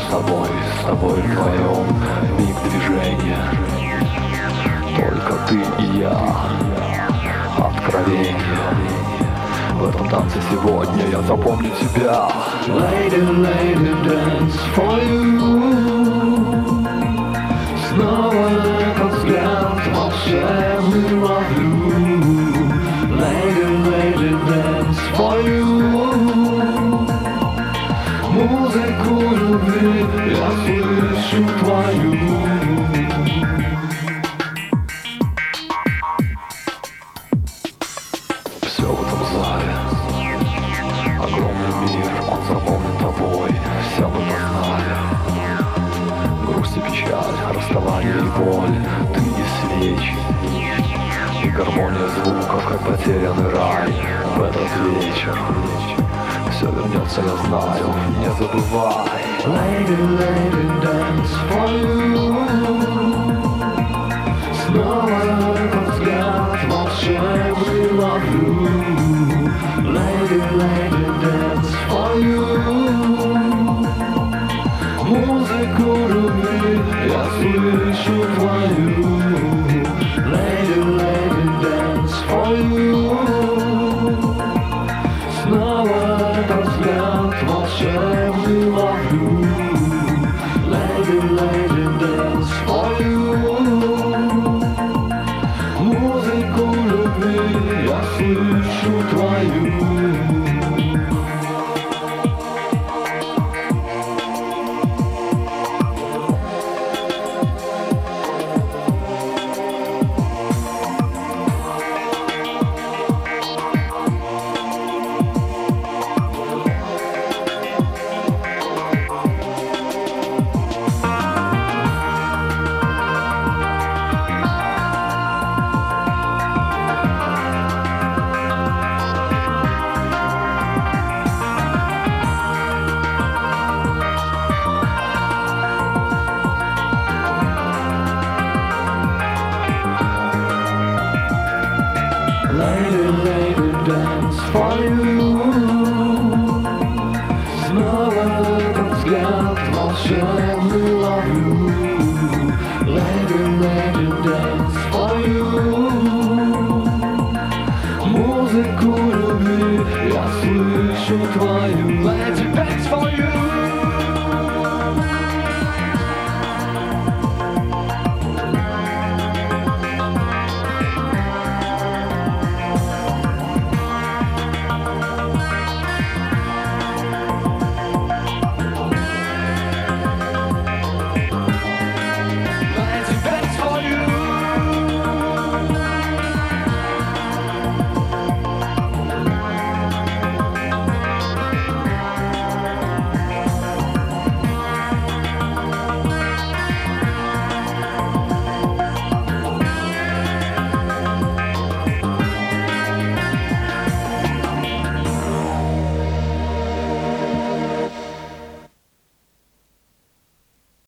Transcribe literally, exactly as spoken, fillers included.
с тобой, с тобой вдвоем, миг движения. Только ты и я, откровение. В этом танце сегодня я запомню тебя. Lady, lady, dance for you. Снова этот взгляд волшебный ловлю. Lady, lady, dance for you. Музыку любви я слышу твою. Все в этом зале, огромный мир, он заполнен тобой. Все мы познали грусть и печаль, расставание и боль. Ты и свечи, и гармония звуков, как потерянный рай. В этот вечер все вернется, я знаю, не забывай. Lady, lady, dance for you. Снова этот взгляд волшебный ловлю. Lady, lady, dance for you. Музыку любви я слышу твою. Lady, lady, dance for you. Снова этот взгляд волшебный ловлю. Lady, lady, dance for you. Музыку любви я слышу твою. Lady, lady, dance for you. Снова этот взгляд волшебный ловлю. Lady, lady, dance for you. Музыку любви я слышу твою. Lady, dance for you.